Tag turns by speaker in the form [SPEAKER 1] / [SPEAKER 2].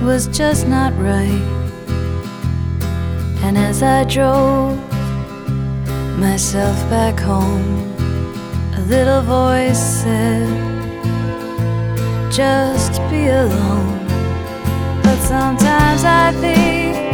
[SPEAKER 1] was just not right. And as I drove myself back home, a little voice said, just be alone. But sometimes I think